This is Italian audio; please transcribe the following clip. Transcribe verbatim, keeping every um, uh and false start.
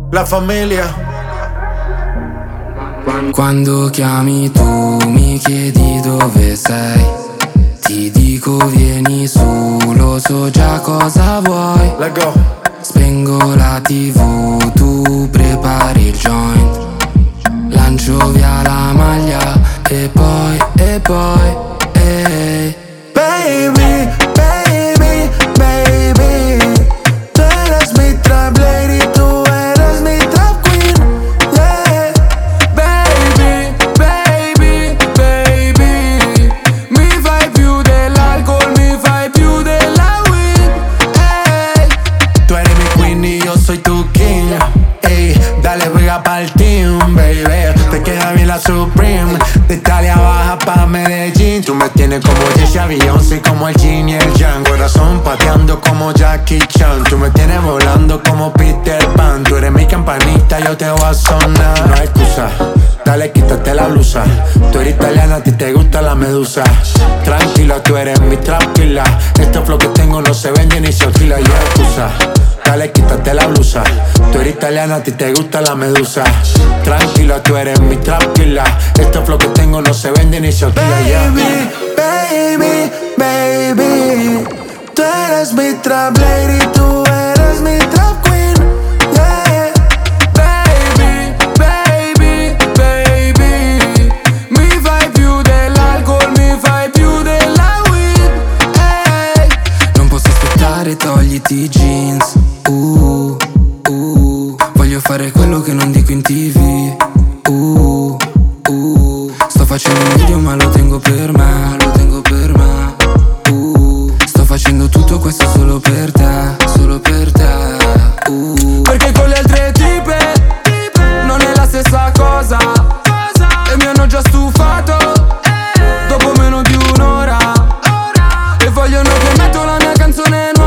La famiglia. Quando chiami tu mi chiedi dove sei, ti dico vieni su, lo so già cosa vuoi. Let's go. Spengo la tivù, tu prepari il joint, lancio via la maglia e poi, e poi, ehi. Baby, baby, baby, tú eres mi trap lady, tú eres mi trap queen, yeah. Baby, baby, baby, mi fai più dell'alcol, mi fai più della weed, ehi. Tú eres mi queen y yo soy tu king, ey. Dale pega pa'l team, baby. Te queda bien la Supreme, de Italia baja pa' Medellín. Tú me tienes como Jessie, Beyoncé, como el Jin y el Yang. Corazón pateando como Jackie Chan. Tú me tienes volando como Peter Pan. Tú eres mi campanita, yo te voy a sonar. No hay excusa, dale quítate la blusa. Tú eres italiana, a ti te gusta la medusa. Tranquila, tú eres mi trap killer. Este flow que tengo no se vende ni se alquila. Y no hay excusa, dale quítate la blusa. Tú eres italiana, a ti te gusta la medusa. Tranquila, tú eres mi trap killer. Este flow que tengo no se vende ni se alquila. Baby, baby, baby, tú eres mi trap lady, tú eres mi trap queen, yeah. Baby, baby, baby, mi fai più dell'alcol, mi fai più della weed, ehi. Non posso aspettare, togliti i jeans, uh, uh. Voglio fare quello che non dico in tv, uh, uh. Sto facendo un video ma lo tengo per me, lo tengo per me, uh. Sto facendo tutto questo solo per te, solo per te, uh. Perché con le altre tipe non è la stessa cosa, e mi hanno già stufato dopo meno di un'ora, e vogliono che metto la mia canzone